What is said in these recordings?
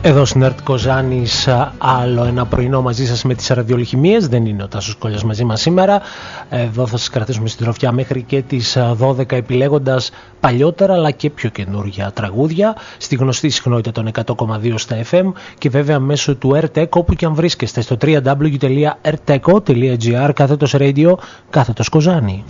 Εδώ στην ΕΡΤ Κοζάνης, άλλο ένα πρωινό μαζί σας με τις ραδιολιχημίες. Δεν είναι ο Τάσος Κόλλιας μαζί μας σήμερα. Εδώ θα σας κρατήσουμε στην τροφιά μέχρι και τις 12, επιλέγοντας παλιότερα αλλά και πιο καινούργια τραγούδια στη γνωστή συχνότητα των 100,2 στα FM και βέβαια μέσω του RTEC, όπου και αν βρίσκεστε, στο www.rteco.gr /radio Κοζάνη.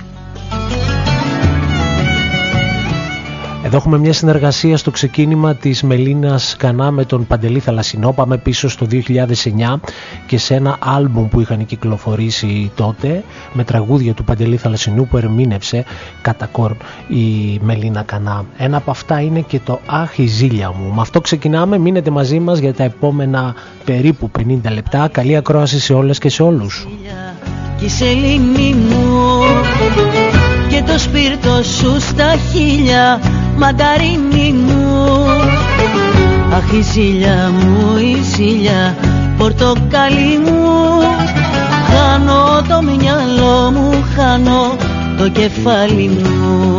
Εδώ έχουμε μια συνεργασία στο ξεκίνημα της Μελίνας Κανά με τον Παντελή Θαλασσινό. Πάμε πίσω στο 2009 και σε ένα άλμπουμ που είχαν κυκλοφορήσει τότε με τραγούδια του Παντελή Θαλασσινού που ερμήνευσε κατά κόρ η Μελίνα Κανά. Ένα από αυτά είναι και το «Αχ, η ζήλια μου». Με αυτό ξεκινάμε, μείνετε μαζί μας για τα επόμενα περίπου 50 λεπτά. Καλή ακρόαση σε όλες και σε όλους. Και η σελήνη μου και το σπίρτο σου στα χείλια, μανταρίνι μου. Αχ, η ζήλια μου, η ζήλια, πορτοκαλί μου. Χάνω το μυαλό μου, χάνω το κεφάλι μου.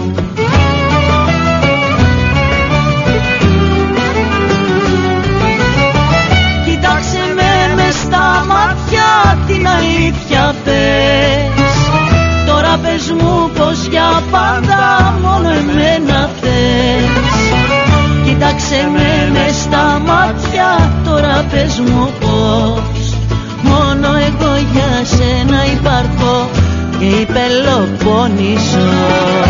Κοίταξε με μες στα μάτια, την αλήθεια πες. Τώρα πες μου πως για πάντα μόνο εμένα θες. Κοίταξε με μες στα μάτια, τώρα πες μου πως μόνο εγώ για σένα υπάρχω και η Πελοπόννησος.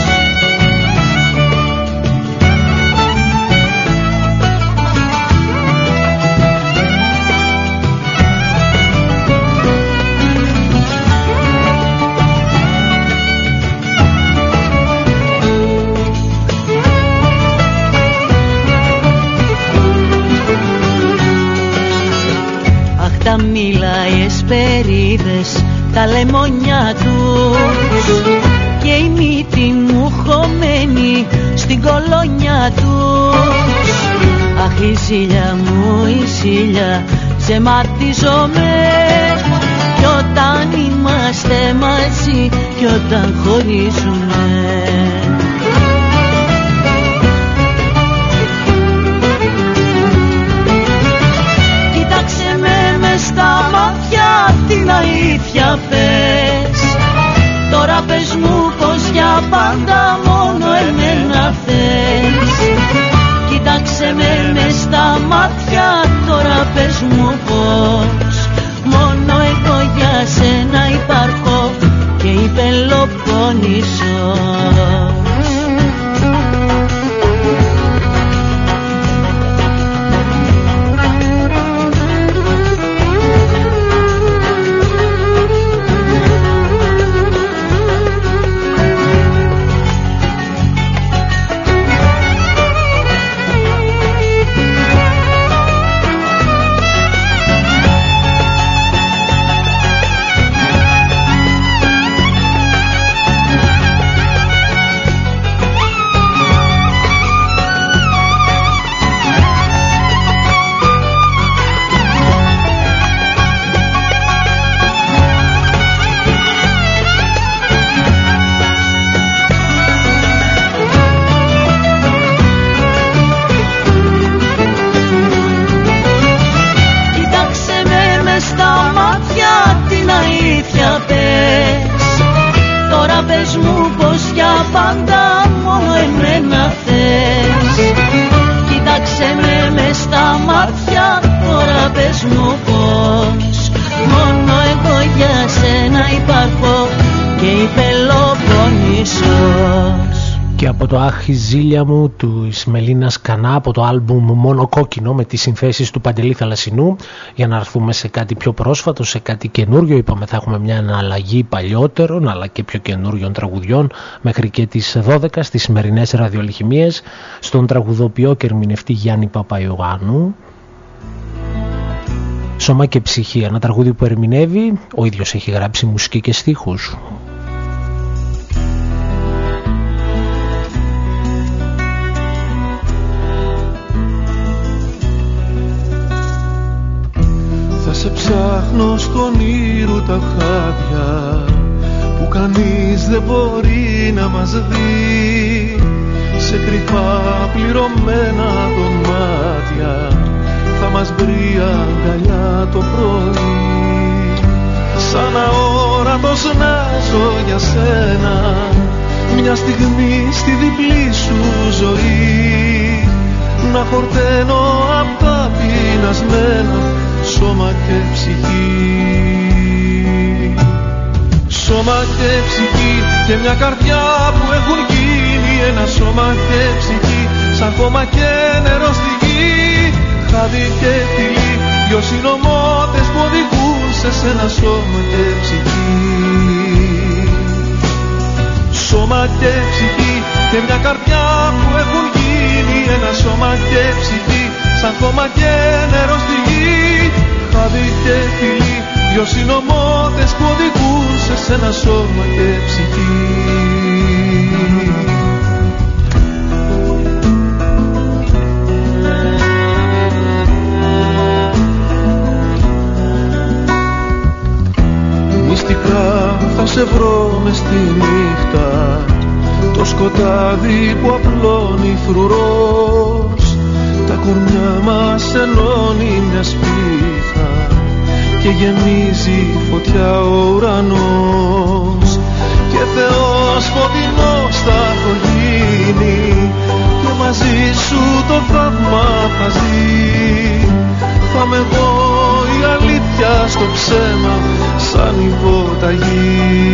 Τα μήλα, οι εσπερίδες, τα λεμόνια τους και η μύτη μου χωμένη στην κολόνια τους. Αχ, η ζήλια μου, η ζήλια, σε μαρτίζομαι κι όταν είμαστε μαζί κι όταν χωρίζουμε. Στα μάτια την αλήθεια πες. Τώρα πες μου πως για πάντα μόνο εμένα θες. Κοίταξε με μες στα μάτια, τώρα πες μου πως μόνο εγώ για σένα υπάρχω και η Πελοπόννησος. Το «Αχ, η ζήλια μου» του Μελίνας Κανά από το άλμπουμ «Μόνο κόκκινο» με τις συνθέσεις του Παντελή Θαλασσινού. Για να έρθουμε σε κάτι πιο πρόσφατο, σε κάτι καινούριο, είπαμε θα έχουμε μια αναλλαγή παλιότερων αλλά και πιο καινούριων τραγουδιών μέχρι και τις 12 στις σημερινές ραδιολιχημίες στον τραγουδοποιό και ερμηνευτή Γιάννη Παπαϊωάννου. «Σώμα και ψυχή», ένα τραγούδι που ερμηνεύει, ο ίδιος έχει γράψει μουσική και στίχους. Σε ψάχνω στον ήρου τα χάδια που κανείς δεν μπορεί να μας δει. Σε κρυφά πληρωμένα δωμάτια θα μας βρει αγκαλιά το πρωί. Σαν αόρατος να ζω για σένα μια στιγμή στη διπλή σου ζωή, να χορταίνω απ' τα πεινασμένα σώμα και ψυχή. Σώμα και ψυχή και μια καρδιά που έχουν γίνει ένα σώμα και ψυχή, σαν χώμα και νερό στη γη, χάδι και φιλί, δυο συνωμότες που οδηγούν σε σένα σώμα και ψυχή. Σώμα και ψυχή και μια καρδιά που έχουν γίνει ένα σώμα και ψυχή, σαν χώμα και νερό στη γη, χάδι και φιλί, δυο συνωμότες που οδηγούν σε σένα σώμα και ψυχή. Μυστικά θα σε βρω μες στη νύχτα, το σκοτάδι που απλώνει φρουρός, τα κορμιά μας ενώνει μια σπίθα και γεμίζει φωτιά ο ουρανός, και Θεός φωτεινός θα έχω γίνει και μαζί σου το θαύμα θα ζει. Θα με εγώ η αλήθεια στο ψέμα σαν υποταγή.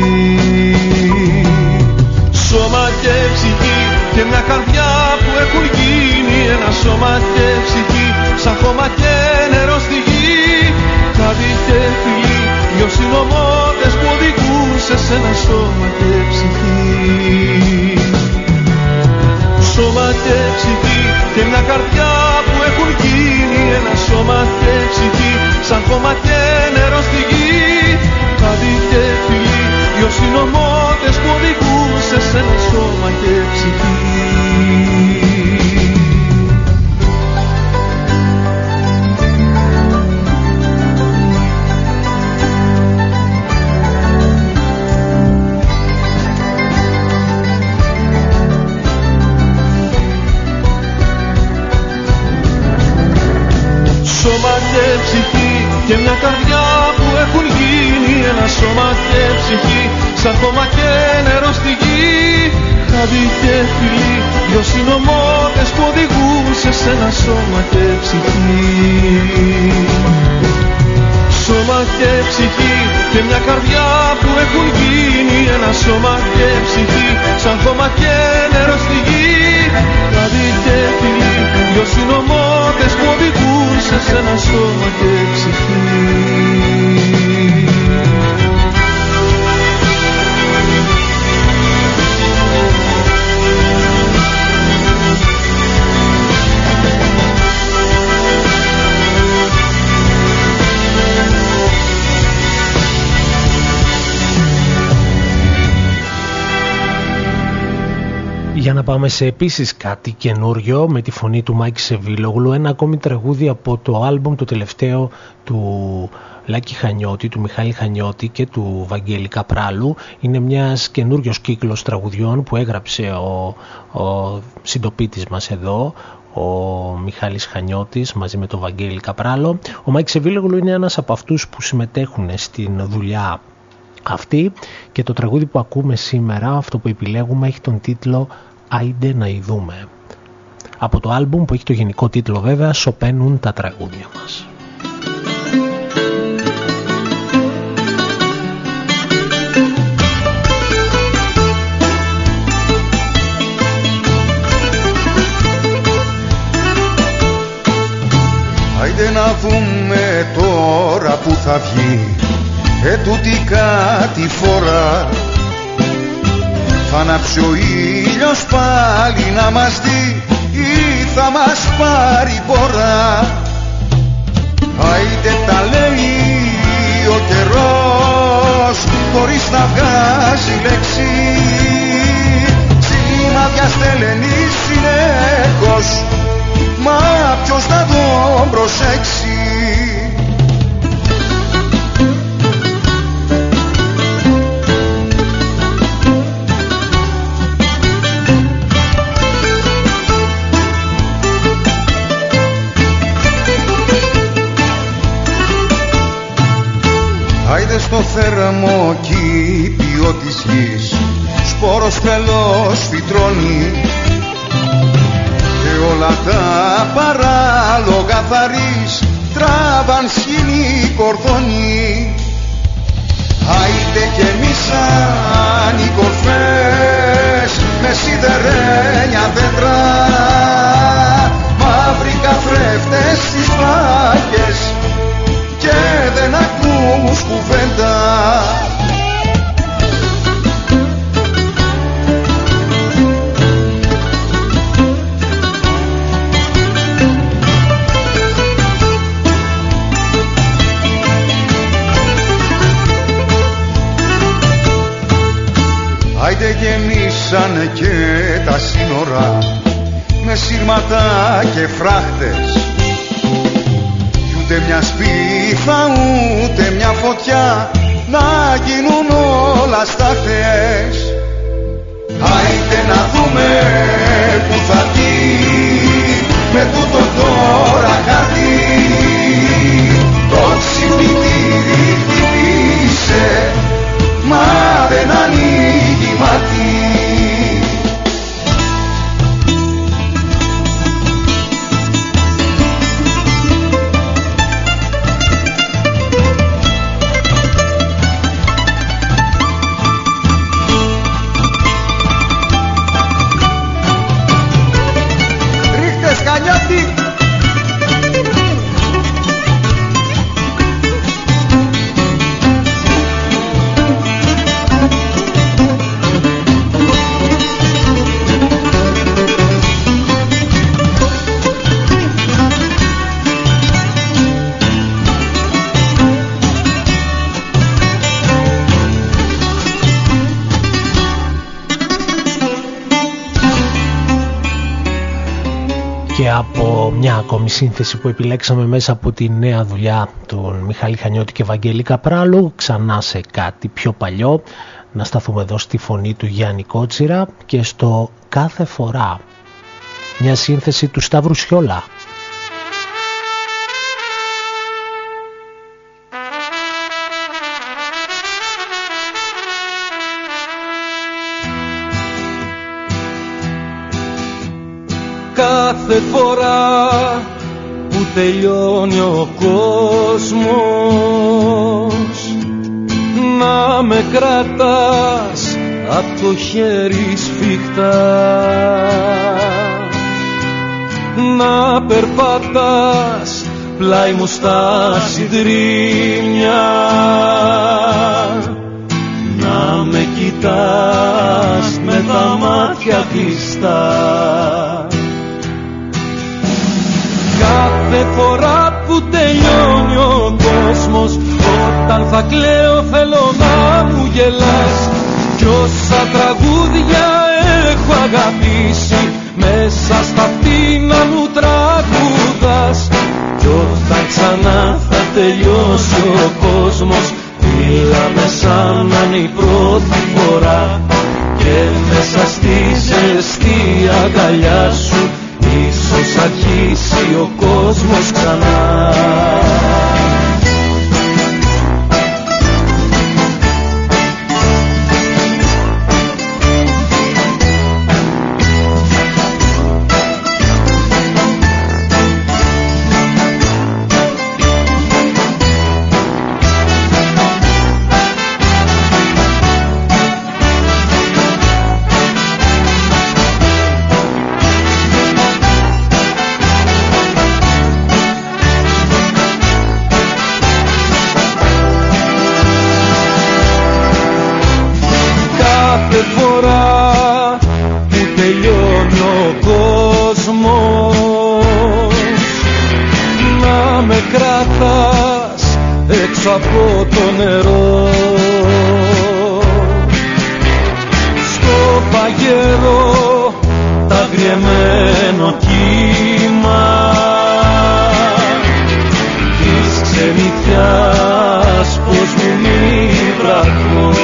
Σώμα και ψυχή και μια καρδιά που έχουν γίνει ένα σώμα και ψυχή, σαν χώμα και νερό στη γη, χάδι και φιλί, δυο συνωμότες που οδηγούν σε σένα σώμα και ψυχή. Σώμα και ψυχή και μια καρδιά που έχουν γίνει ένα σώμα και ψυχή, σαν χώμα και νερό στη γη, χάδι και φιλί, δυο συνωμότες που οδηγούν σε σένα σώμα και ψυχή. Σώμα και ψυχή και μια καρδιά που έχουν γίνει ένα σώμα και ψυχή, σαν χώμα και νερό στη γη, χάδι και φιλί, δυο συνωμότες που οδηγούν σε σένα σώμα και ψυχή. Σώμα και ψυχή και μια καρδιά που έχουν γίνει ένα σώμα και ψυχή, σαν χώμα και νερό στη γη, χάδι και φιλί, δυο συνωμότες που οδηγούν σε σένα σώμα και ψυχή. Για να πάμε σε επίσης κάτι καινούριο με τη φωνή του Μάκη Σεβίλογλου, ένα ακόμη τραγούδι από το άλμπουμ το τελευταίο του Λάκη Χανιώτη, του Μιχάλη Χανιώτη και του Βαγγέλη Καπράλου. Είναι μιας καινούριος κύκλος τραγουδιών που έγραψε ο συντοπίτης μας εδώ, ο Μιχάλης Χανιώτης μαζί με τον Βαγγέλη Καπράλο. Ο Μάκης Σεβίλογλου είναι ένας από αυτούς που συμμετέχουν στην δουλειά αυτή και το τραγούδι που ακούμε σήμερα, αυτό που επιλέγουμε, έχει τον τίτλο «Άιντε να ειδούμε». Από το άλμπουμ που έχει το γενικό τίτλο βέβαια «Σωπαίνουν τα τραγούδια μας». Άιντε να δούμε τώρα που θα βγει τούτη κάτι φορά, θα ανάψει ο ήλιος πάλι να μας δει ή θα μας πάρει πορά. Άιντε τα λέει ο καιρός χωρίς να βγάζει λέξη, σημάδια στέλνει συνέχως, μα ποιος θα τον προσέξει. της γης σπόρος τρελός φυτρώνει και όλα τα παράλογα θαρείς τράβαν σχήνη κορδόνι. Άιντε και εμείς σαν οι κορφές με σιδερένια δέντρα, μαύροι καθρέφτες στις φάκες και δεν ακούς κουβέντα. Άιντε γεμίσανε και τα σύνορα με σύρματα και φράχτες κι ούτε μια σπίθα ούτε μια φωτιά να γίνουν όλα στάχτες. Άιντε να δούμε που θα βγει με τούτο τώρα χαρτί το ξυπνητήρι χτυπήσε μα δεν ανοίγει μάτι. Ρίχτε σκανιάτη. Και από μια ακόμη σύνθεση που επιλέξαμε μέσα από τη νέα δουλειά του Μιχάλη Χανιώτη και Βαγγέλη Καπράλου, ξανά σε κάτι πιο παλιό, να σταθούμε εδώ στη φωνή του Γιάννη Κότσιρα και στο Κάθε φορά, μια σύνθεση του Σταύρου Σιόλα. Κάθε φορά που τελειώνει ο κόσμος να με κρατάς απ' το χέρι σφιχτά, να περπατάς πλάι μου στα συντρίμμια, να με κοιτάς με τα μάτια κλειστά. Κάθε φορά που τελειώνει ο κόσμος, όταν θα κλαίω θέλω να μου γελάς. Κι όσα τραγούδια έχω αγαπήσει, μέσα στα αυτή να μου τραγουδάς. Κι όταν ξανά θα τελειώσει ο κόσμος, μίλαμε σαν να είναι η πρώτη φορά. Και μέσα στη ζεστή αγκαλιά σου ίσως αρχίσει ο κόσμος ξανά. Από το νερό στο παγερό ταγριεμένο κύμα της ξενιτιάς πως μου μη βραχώ.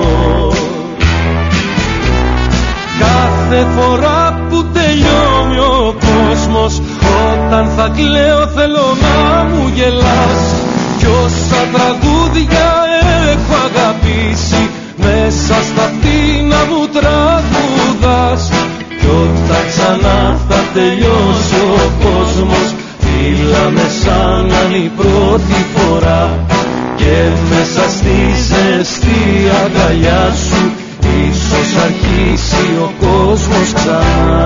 Κάθε φορά που τελειώνει ο κόσμος, όταν θα κλαίω θέλω να μου γελάς. Κι όσα τραγούδια έχω αγαπήσει, μέσα μέσα στα πτήνα μου τραγουδάς. Κι όταν ξανά θα τελειώσει ο κόσμος, φύλαμε σαν να είναι η πρώτη φορά. Και μέσα στη ζεστή αγκαλιά σου ίσως αρχίσει ο κόσμος ξανά.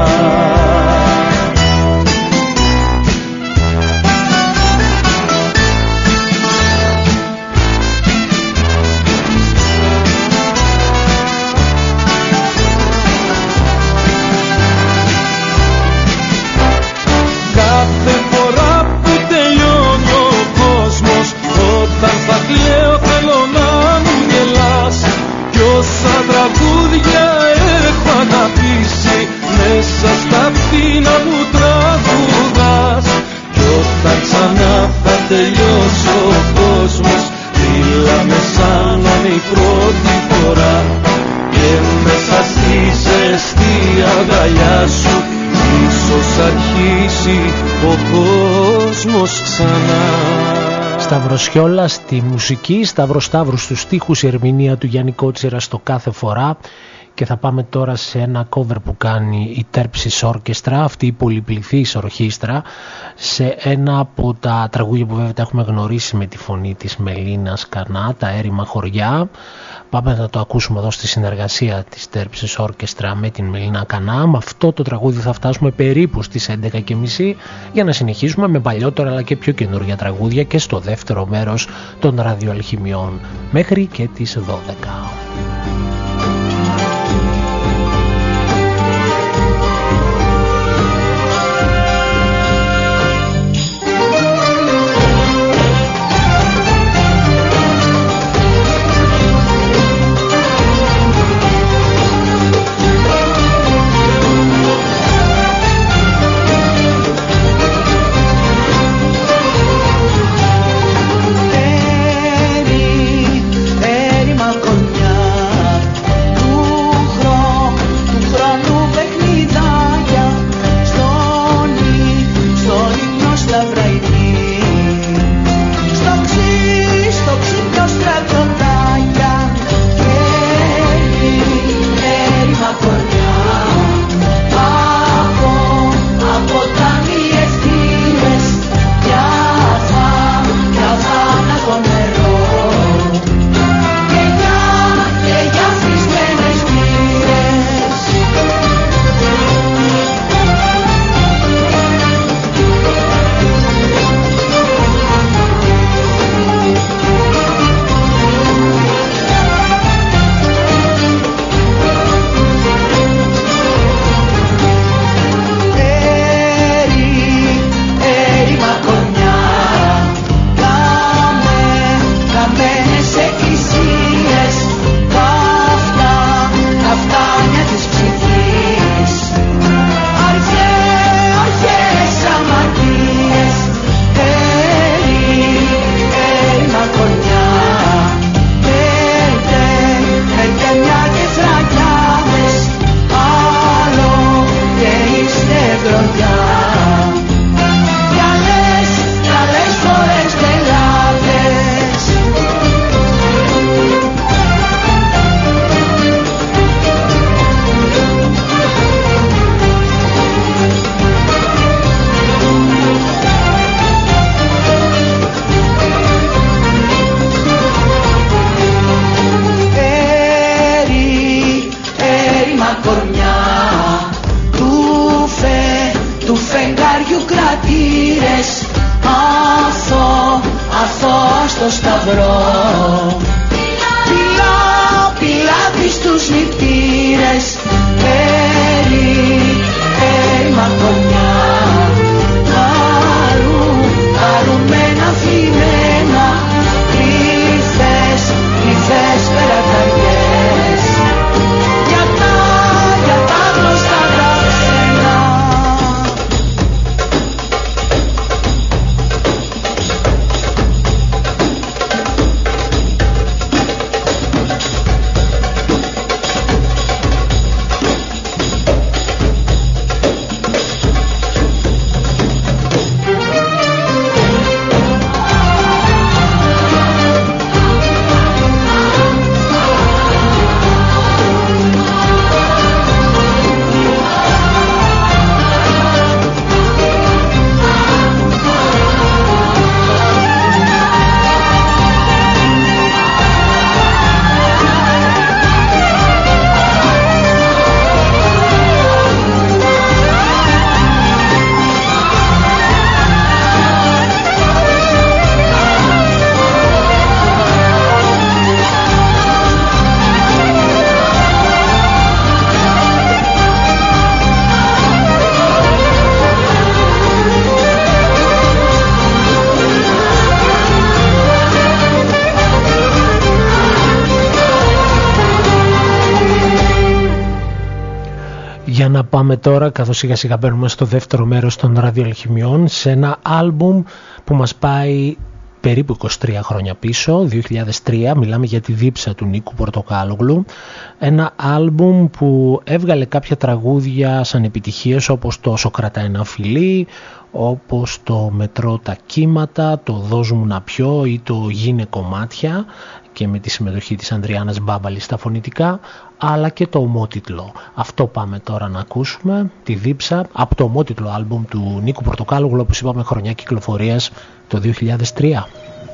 Κάθε φορά που τελειώνει ο κόσμος, όταν θα κλαίω θέλω να μου γελάς. Κι όσα τραγούδια έχω αγαπήσει, μέσα στα πτήνα μου τραγουδάς. Κι όταν ξανά θα τελειώσει ο κόσμος, φύλαμε σαν να είναι η πρώτη φορά. Και μέσα στη ζεστή αγκαλιά σου ίσως αρχίσει ο κόσμος ξανά. Σταυροσιόλα στη μουσική, Σταύρου στους στίχους, η ερμηνεία του Γιάννη Κότσιρα στο Κάθε Φορά. Και θα πάμε τώρα σε ένα cover που κάνει η Τέρψης Όρκεστρα, αυτή η πολυπληθής ορχήστρα, σε ένα από τα τραγούδια που βέβαια τα έχουμε γνωρίσει με τη φωνή της Μελίνας Κανά, τα έρημα χωριά. Πάμε να το ακούσουμε εδώ στη συνεργασία της Τέρψης Όρκεστρα με την Μελίνα Κανά. Με αυτό το τραγούδι θα φτάσουμε περίπου στις 11:30 για να συνεχίσουμε με παλιότερα αλλά και πιο καινούργια τραγούδια και στο δεύτερο μέρος των ραδιοαλχημιών μέχρι και τις 12. Έρημα χωριά Για να πάμε τώρα, καθώς σιγά σιγά μπαίνουμε στο δεύτερο μέρος των ραδιοαλχημιών, σε ένα άλμπουμ που μας πάει περίπου 23 χρόνια πίσω, 2003, μιλάμε για τη δίψα του Νίκου Πορτοκάλογλου. Ένα άλμπουμ που έβγαλε κάποια τραγούδια σαν επιτυχίες, όπως το «Όσο κρατά ένα φιλί», όπως το «Μετρώ τα κύματα», το «Δώσ' μου να πιω» ή το «Γίνε κομμάτια», και με τη συμμετοχή της Ανδριάννας Μπάμπαλης στα φωνητικά, αλλά και το ομότιτλο. Αυτό πάμε τώρα να ακούσουμε, τη δίψα, από το ομότιτλο άλμπουμ του Νίκου Πορτοκάλογλου, όπως είπαμε, χρονιά κυκλοφορίας το 2003.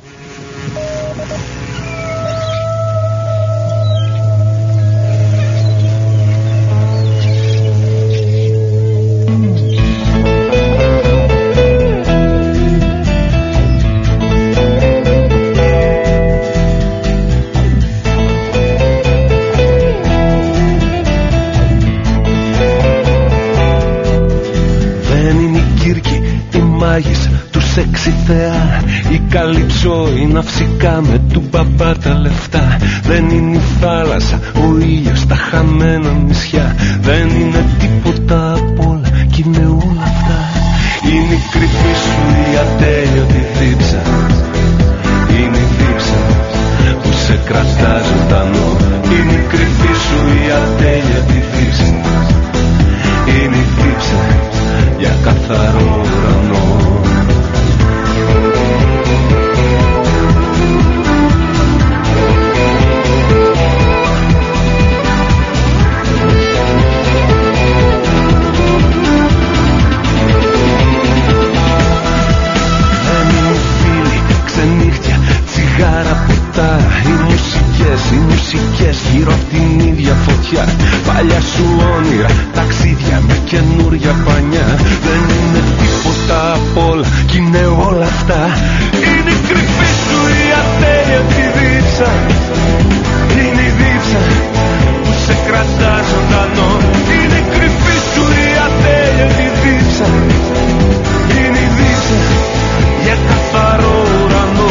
Θεά, η καλύψω, η ναυσικά με του μπαμπά τα λεφτά. Δεν είναι η θάλασσα, ο ήλιος, τα χαμένα νησιά. Δεν είναι τίποτα απ' όλα κι είναι όλα αυτά. Είναι η κρυφή σου η ατέλειωτη δίψα. Είναι η δίψα που σε κρατά ζωντανό. Είναι η κρυφή σου η ατέλειωτη δίψα. Είναι η δίψα για καθαρό ουρανό. Οι μουσικές γύρω απ' την ίδια φωτιά. Παλιά σου όνειρα, ταξίδια με καινούρια πανιά. Δεν είναι τίποτα απ' όλα κι είναι όλα αυτά. Είναι η κρυφή σου η ατέλειωτη δίψα. Είναι η δίψα που σε κρατά ζωντανό. Είναι η κρυφή σου η ατέλειωτη δίψα. Είναι η δίψα για καθαρό ουρανό.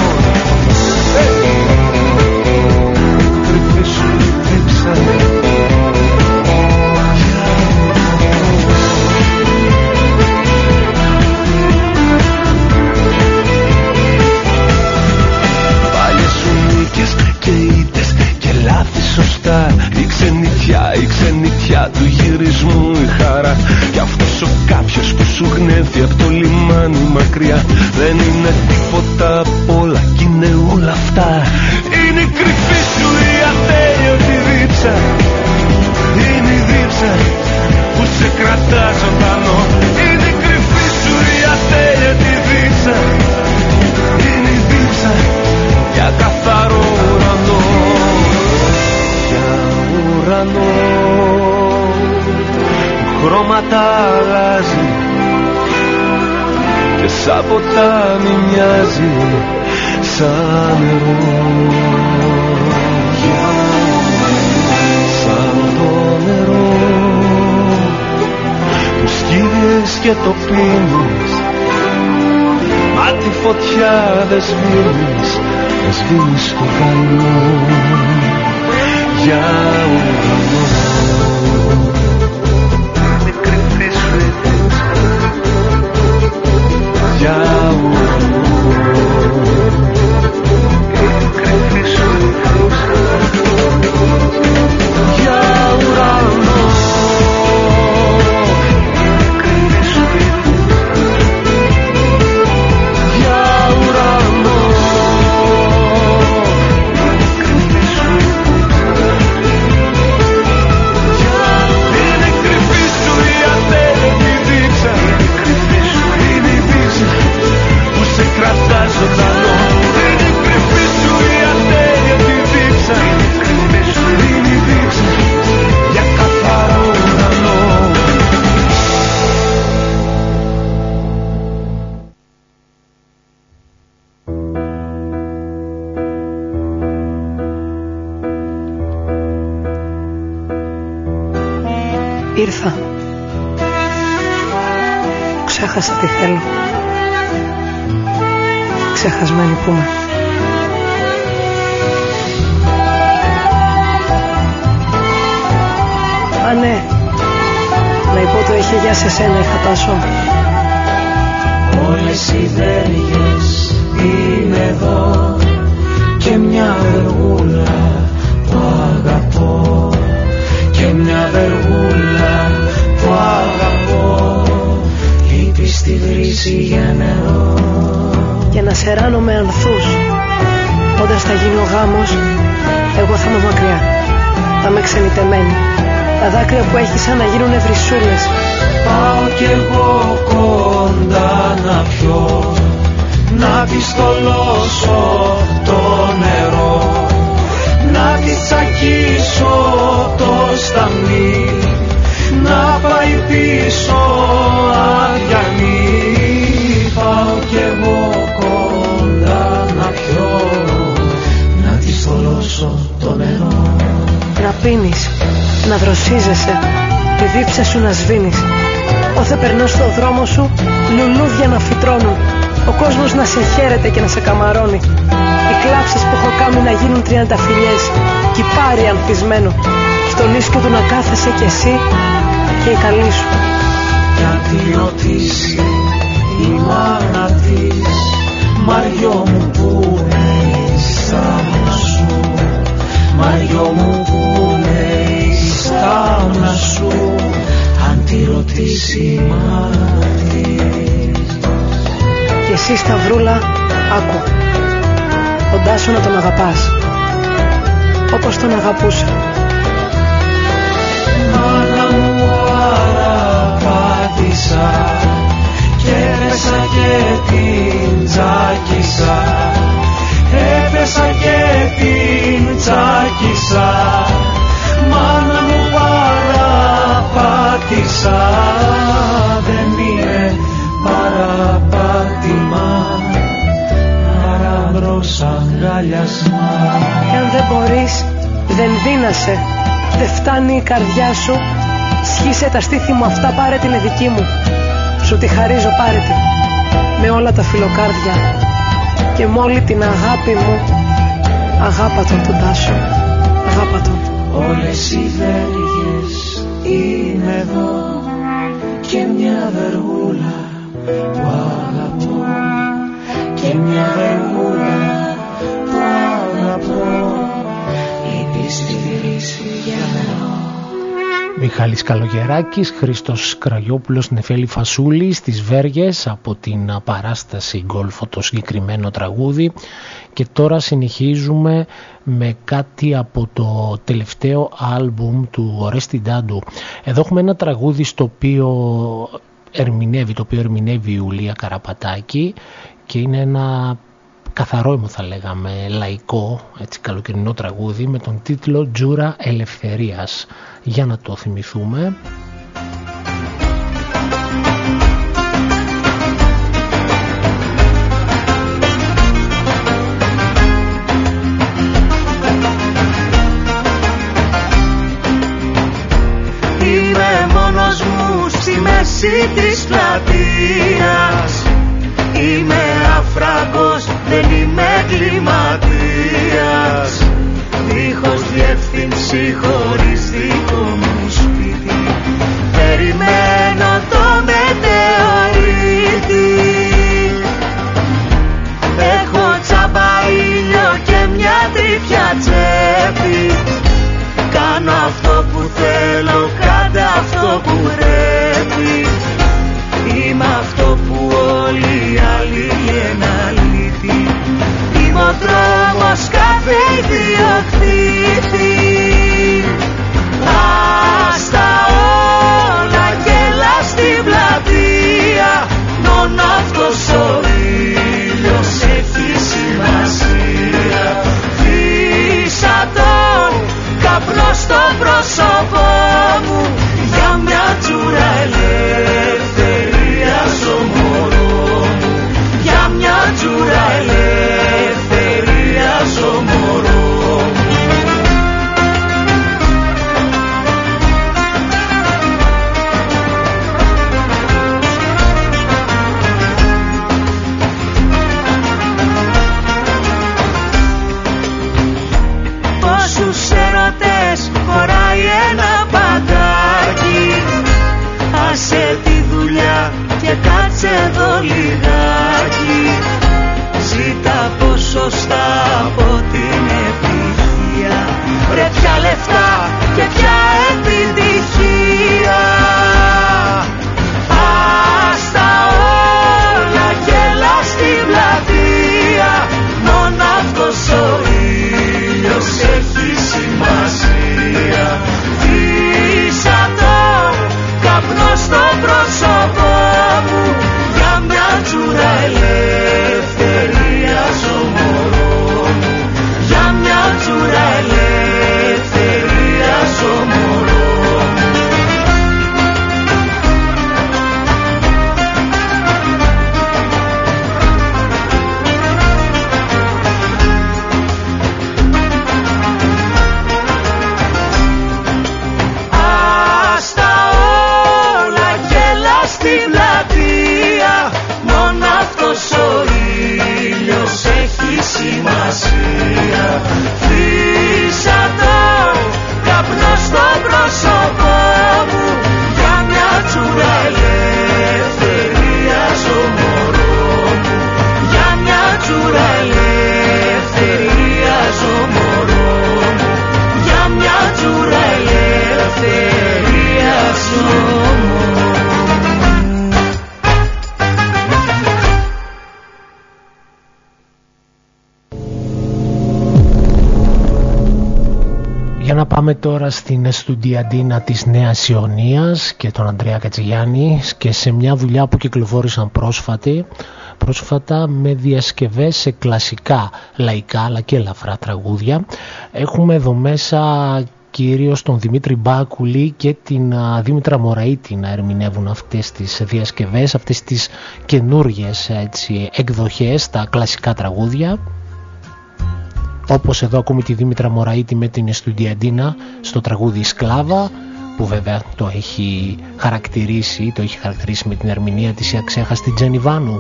Η ξενιτιά του γυρισμού η χαρά. Κι αυτός ο κάποιος που σου γνεύει από το λιμάνι μακριά. Δεν είναι τίποτα απ' όλα κι είναι όλα αυτά. Είναι η κρυφή σου η ατέλειωτη δίψα. Είναι η δίψα που σε κρατά ζωντανό. Είναι η κρυφή σου η ατέλειωτη δίψα. Είναι η δίψα για καθαρό ουρανό. Ουρανό που χρώματα αλλάζει και σαν ποτάμι μοιάζει σαν νερό. Σαν το νερό που σκύβεις και το πίνεις, μα τη φωτιά δεν σβήνεις, δεν σβήνεις το καλό. Για ουρανό είναι κρυφή σου η δίψα. Για ουρανό είναι κρυφή σου η δίψα. Για ουρανό είναι κρυφή σου η δίψα. Για ουρανό είναι κρυφή σου η κρατά ζωντανό. Είναι η κρυφή σου η ατέλειωτη δίψα. Είναι η δίψα για καθαρό ουρανό. Ήρθα. Ξέχασα τι θέλω. Ξεχασμένη που είμαι. Α, ναι, είχε γεια σε σένα η Χατάσο. Όλες οι βέργες είναι εδώ και μια βεργούλα που αγαπώ, και μια βεργούλα που αγαπώ, λείπει στη βρύση για νερό. Για να σεράνω με ανθούς, όταν θα γίνει ο γάμος, εγώ θα είμαι μακριά, θα είμαι ξενιτεμένη. Τα δάκρυα που έχει σαν να γίνουνε βρυσούλες. Πάω κι εγώ κοντά να πιω, να τη στολώσω το νερό, να τη τσακίσω το σταμνί, να πάει πίσω αδιανή. Πάω κι εγώ κοντά να πιω, να τη στολώσω το νερό. Να πίνεις, να δροσίζεσαι, τη δίψα σου να σβήνεις. Όθε περνάς στο δρόμο σου, λουλούδια να φυτρώνουν, ο κόσμος να σε χαίρεται και να σε καμαρώνει. Οι κλάψεις που έχω κάνει να γίνουν 30 φιλιές, κυπάρι ανθισμένο, στον ίσκιο του να κάθεσαι κι εσύ και η καλή σου. Κι αν τη ρωτήσει η μάνα της, Μαριό μου που είναι η στάμνα σου, Μαριό μου που είναι η στάμνα σου, αν τη ρωτήσει η μάνα της. Και εσύ Σταυρούλα, άκου, τον Τάσο να τον αγαπάς, όπως τον αγαπούσα. Μάνα μου παραπάτησα και έπεσα και την τσάκισα, έπεσα και την τσάκισα. Μάνα μου παραπάτησα, δεν είναι παραπάτημα, παραμπρός αγκάλιασμα. Και αν δεν μπορείς, δεν δύνασαι, δεν φτάνει η καρδιά σου, σχίσε τα στήθη μου αυτά, πάρε την δική μου. Σου τη χαρίζω, πάρε την, με όλα τα φιλοκάρδια και με όλη την αγάπη μου. Αγάπα τον Τάσο, αγάπα τον. Όλες οι βέργες είναι εδώ και μια βεργούλα που αγαπώ, και μια βεργούλα που αγαπώ, λείπει στη βρύση για νερό. Μιχάλης Καλογεράκης, Χρήστος Κραγιόπουλος, Νεφέλη Φασούλη στις Βέργες από την παράσταση Γκόλφο το συγκεκριμένο τραγούδι. Και τώρα συνεχίζουμε με κάτι από το τελευταίο άλμπουμ του Ορέστη Ντάντου. Εδώ έχουμε ένα τραγούδι το οποίο ερμηνεύει η Ιουλία Καραπατάκη και είναι ένα καθαρό, θα λέγαμε, λαϊκό, έτσι, καλοκαιρινό τραγούδι με τον τίτλο «Τζούρα Ελευθερίας». Για να το θυμηθούμε. Είμαι μόνος μου στη μέση της πλατείας, είμαι αφράκος, δεν είμαι κλιματίας, δίχως διεύθυνση, χωρίς δικό μου σπίτι, Πάμε τώρα στην Στουντιαντίνα της Νέας Ιωνίας και τον Ανδρέα Κατζηγιάννη και σε μια δουλειά που κυκλοφόρησαν πρόσφατα με διασκευές σε κλασικά λαϊκά αλλά και ελαφρά τραγούδια. Έχουμε εδώ μέσα κυρίως τον Δημήτρη Μπάκουλη και την Δήμητρα Μωραήτη να ερμηνεύουν αυτές τις διασκευές, αυτές τις καινούργιες εκδοχές, τα κλασικά τραγούδια. Όπως εδώ ακούμε τη Δήμητρα Μωραήτη με την Στουντιαντίνα στο τραγούδι «Σκλάβα», που βέβαια το έχει χαρακτηρίσει με την ερμηνεία της η αξέχαστη Τζένι Βάνου.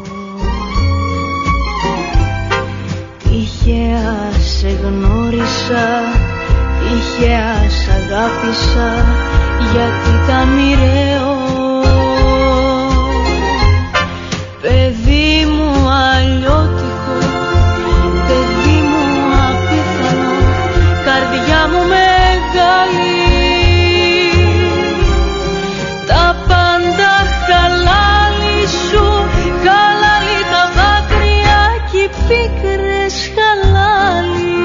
Τυχαία σε γνώρισα, τυχαία σ' αγάπησα, γιατί ήταν μοιραίο. Παιδί μου αλλιώτικο, παιδί μου απίθανο, καρδιά μου μεγάλη. Τα πάντα χαλάλι σου, χαλάλι τα δάκρυα κι οι πίκρες χαλάλι.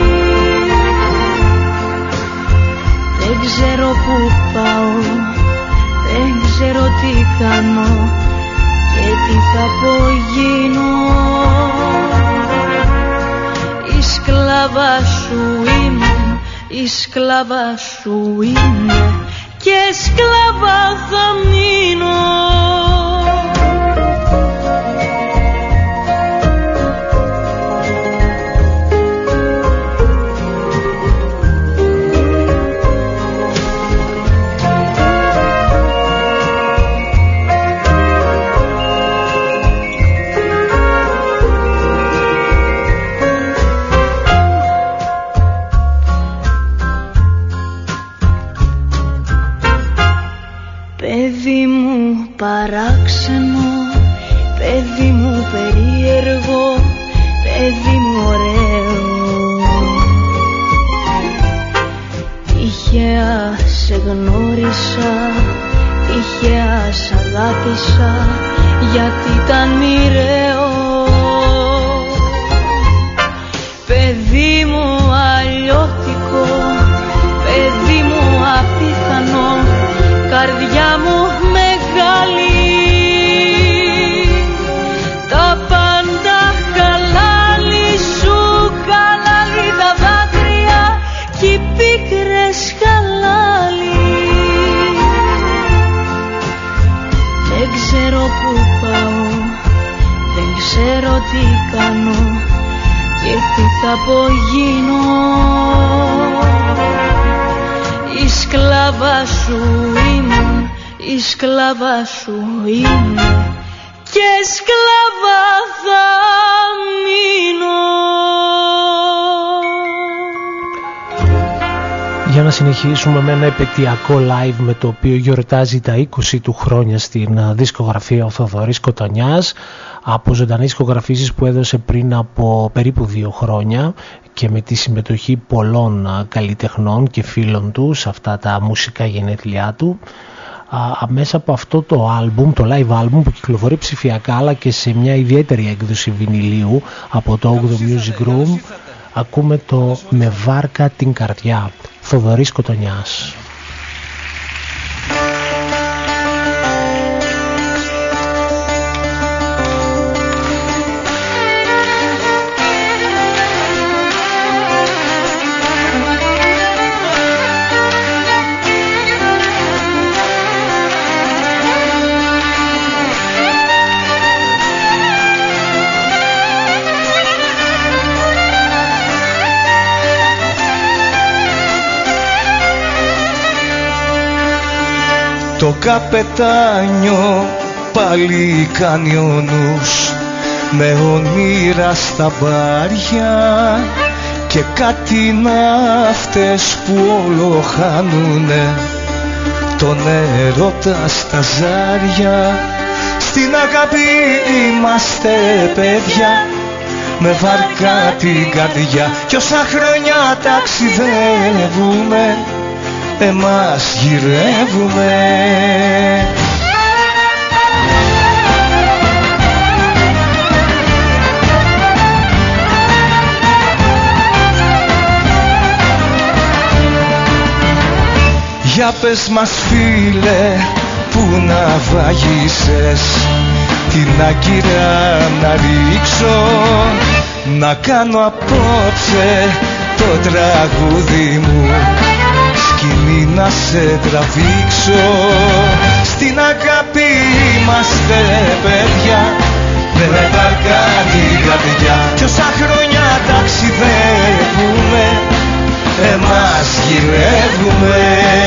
Δεν ξέρω που πάω, δεν ξέρω τι κάνω και τι θα απογίνω. Η σκλάβα σου είμαι, η σκλάβα σου είμαι και σκλάβα θα μείνω. Παράξενο, παιδί μου περίεργο, παιδί μου ωραίο. Τυχαία σε γνώρισα, τυχαία σ' αγάπησα, γιατί ήταν μοιραίο. Παιδί μου αλλιώτικο, παιδί μου απίθανο, καρδιά μου μεγάλη. Τα πάντα χαλάλι σου, χαλάλι τα δάκρυα κι οι πίκρες χαλάλι. Δεν ξέρω που πάω, δεν ξέρω τι κάνω και τι θα απογίνω. Η σκλάβα σου είμαι, η σκλάβα σου είμαι και σκλάβα θα μείνω. Για να συνεχίσουμε με ένα επαιτειακό live με το οποίο γιορτάζει τα 20 του χρόνια στην δισκογραφία ο Θοδωρής Κοτονιάς, από ζωντανές δισκογραφήσεις που έδωσε πριν από περίπου 2 χρόνια και με τη συμμετοχή πολλών καλλιτεχνών και φίλων του σε αυτά τα μουσικά γενέθλιά του. Μέσα από αυτό το άλμπουμ, το live άλμπουμ που κυκλοφορεί ψηφιακά αλλά και σε μια ιδιαίτερη έκδοση βινιλίου από το 8ο Music Room, ακούμε το «Με βάρκα την καρδιά», Θοδωρής Κοτονιάς. Το καπετάνιο πάλι κάνει ο νους με ονείρα στα μπάρια και κάτι ναύτες που όλο χάνουνε τον έρωτα στα ζάρια. Στην αγάπη είμαστε παιδιά με βαρκά την καρδιά κι όσα χρόνια ταξιδεύουμε εμάς γυρεύουμε. Για πες μας φίλε, που να βαγίσες, την άγκυρα να ρίξω, να κάνω απόψε το τραγούδι μου, σκηνή να σε τραβήξω. Στην αγάπη είμαστε παιδιά, με βαρκά την καρδιά, κι όσα χρόνια ταξιδεύουμε, εμάς γυρεύουμε.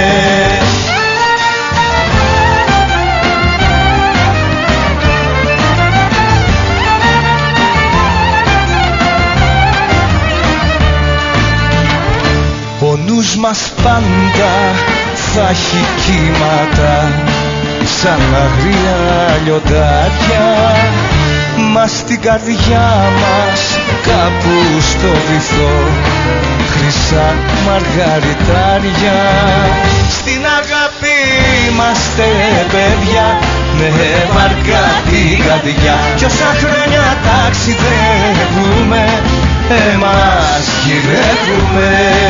Ο νους μας πάντα θα έχει κύματα σαν αγρία λιοντάρια, μα στην καρδιά μας κάπου στο βυθό χρυσά μαργαριτάρια. Στην αγάπη είμαστε παιδιά, με βαρκά την καρδιά, κι όσα χρόνια ταξιδεύουμε, εμάς γυρεύουμε.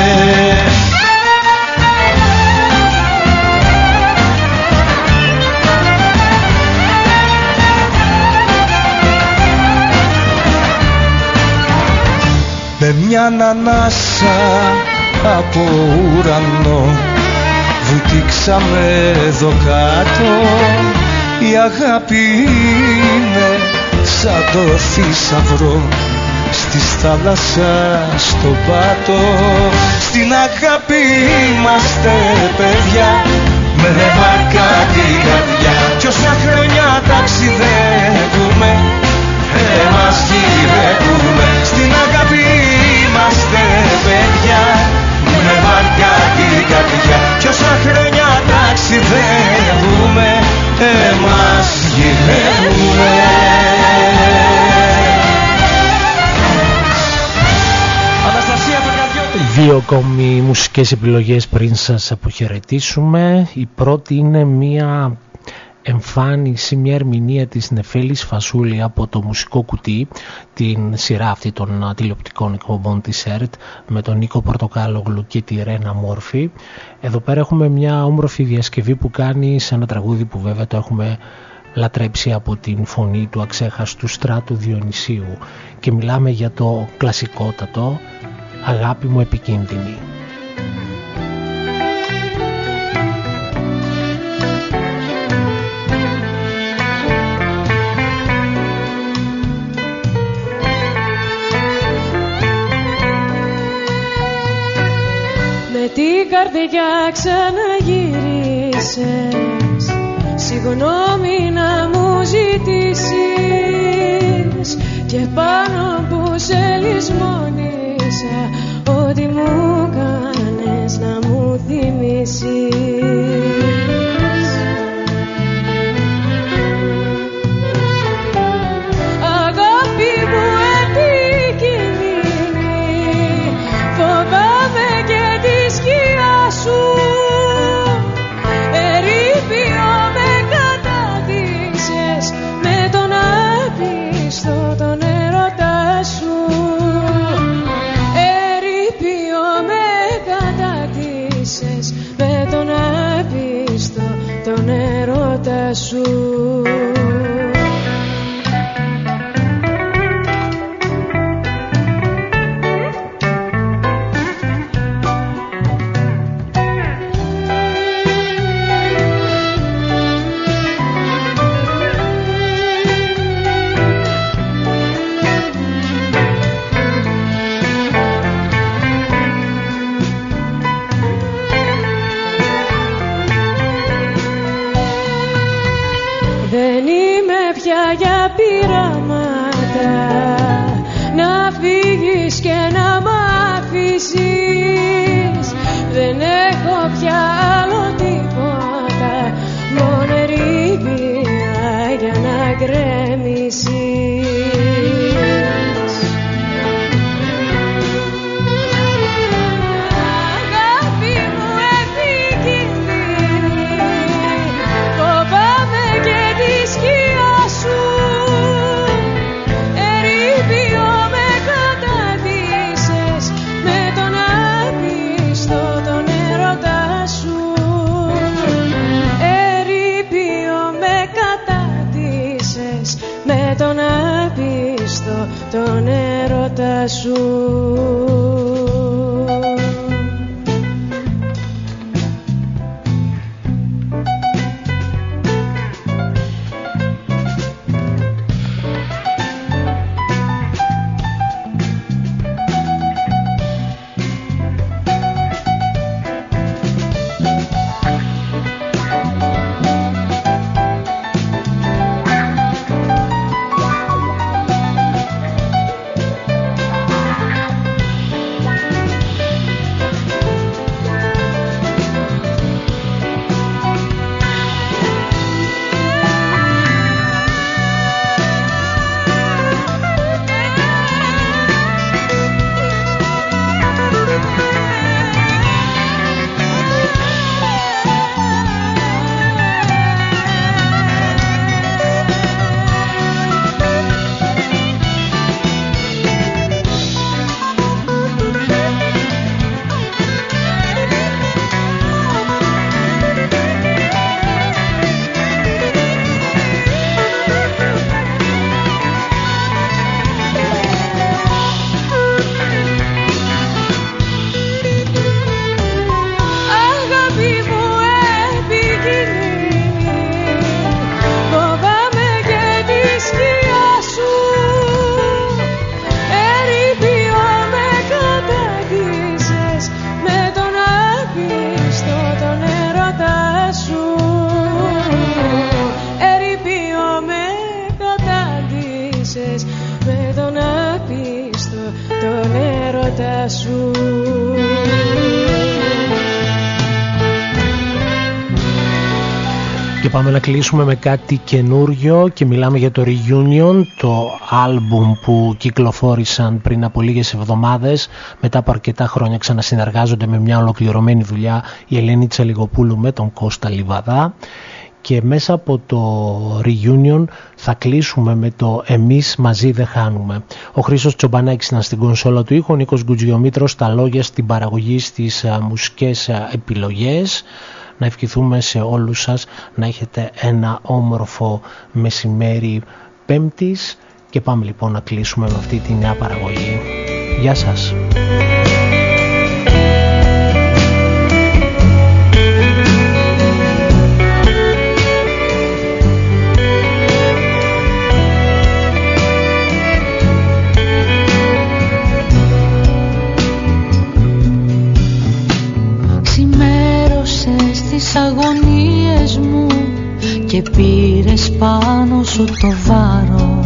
Με μια ανάσα από ουρανό βουτήξαμε εδώ κάτω. Η αγάπη είναι σαν το θησαυρό στη θάλασσα στον πάτο. Στην αγάπη είμαστε παιδιά, με βαρκά την καρδιά, κι όσα χρόνια ταξιδεύουμε, εμάς γυρεύουμε. Στην αγάπη είμαστε παιδιά, με βαρκά την καρδιά, κι όσα χρόνια ταξιδεύουμε, εμάς γυρεύουμε. Δύο ακόμη μουσικές επιλογές πριν σας αποχαιρετήσουμε. Η πρώτη είναι μια εμφάνιση, μια ερμηνεία της Νεφέλης Φασούλη από το Μουσικό Κουτί, την σειρά αυτή των τηλεοπτικών εκπομπών της ΕΡΤ, με τον Νίκο Πορτοκάλογλου και τη Ρένα Μόρφη. Εδώ πέρα έχουμε μια όμορφη διασκευή που κάνει σε ένα τραγούδι που βέβαια το έχουμε λατρέψει από την φωνή του αξέχαστου Στράτου Διονυσίου, και μιλάμε για το κλασικότατο «Αγάπη μου επικίνδυνη». Με την καρδιά ξαναγύρισες, συγγνώμη να μου ζητήσεις, και πάνω που σε λησμόνησα, ό,τι μου κάνες να μου θυμίσεις. Αγάπη μου επικίνδυνη, φοβάμαι και τη σκιά σου, ερείπιο με κατάδυσες, με τον άπιστο τον έρωτα σου. Ερείπιο με κατάδυσες, με τον άπιστο τον έρωτα σου. Δεν είμαι πια για πειράματα, να φύγεις και να μ' αφήσεις. Δεν έχω πια άλλο τίποτα, μόνο ερήπια για να γκρέμισεις. Αγάπη μου επικίνδυνη, φοβάμαι και τη σκιά σου, ερείπιο με κατάδυσες, με τον άπιστο τον έρωτα σου. πίστο τον έρωτα σου. Πάμε να κλείσουμε με κάτι καινούριο και μιλάμε για το Reunion, το άλμπουμ που κυκλοφόρησαν πριν από λίγες εβδομάδες. Μετά από αρκετά χρόνια ξανασυνεργάζονται με μια ολοκληρωμένη δουλειά η Ελένη Τσαλιγοπούλου με τον Κώστα Λιβαδά, και μέσα από το Reunion θα κλείσουμε με το «Εμείς μαζί δεν χάνουμε». Ο Χρήστος Τσομπανάκης ήταν στην κονσόλα του ήχου, ο Νίκος Γκουτζιομήτρος στα λόγια, στην παραγωγή, στις μουσικές επιλογές. Να ευχηθούμε σε όλους σας να έχετε ένα όμορφο μεσημέρι Πέμπτης και πάμε λοιπόν να κλείσουμε με αυτή τη νέα παραγωγή. Γεια σας. Τις αγωνίες μου και πήρες πάνω σου το βάρος.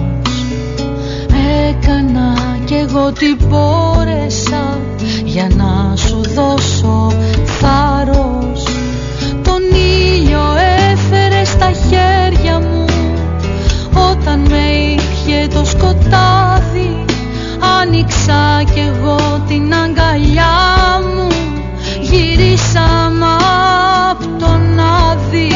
Έκανα κι εγώ τι μπόρεσα για να σου δώσω θάρρος. Τον ήλιο έφερε στα χέρια μου όταν με ήπιε το σκοτάδι. Άνοιξα κι εγώ την αγκαλιά μου, γυρίσαμε απ' τον άδει.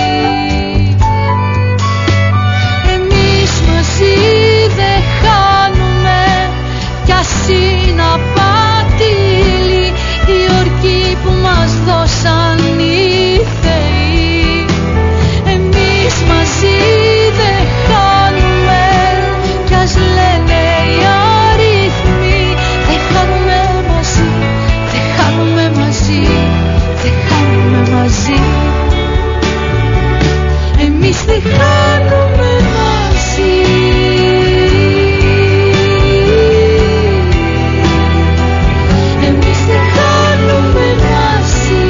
Εμείς μαζί δεν χάνουμε, κι ας είναι απάτηλη η ορκή που μας δώσαν οι θεοί. Εμείς μαζί δεν χάνουμε, κι ας λένε οι αριθμοί. Δεν χάνουμε μαζί, δεν χάνουμε μαζί, δεν χάνουμε μαζί. Εμείς δεν χάνουμε μαζί. Εμείς δεν χάνουμε μαζί.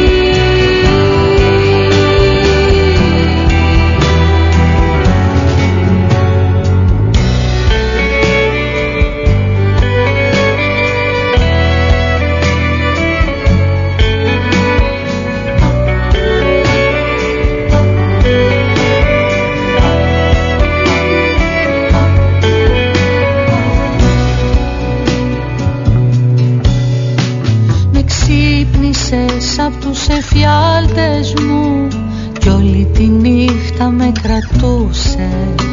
Απ' τους εφιάλτες μου κι όλη τη νύχτα με κρατούσες.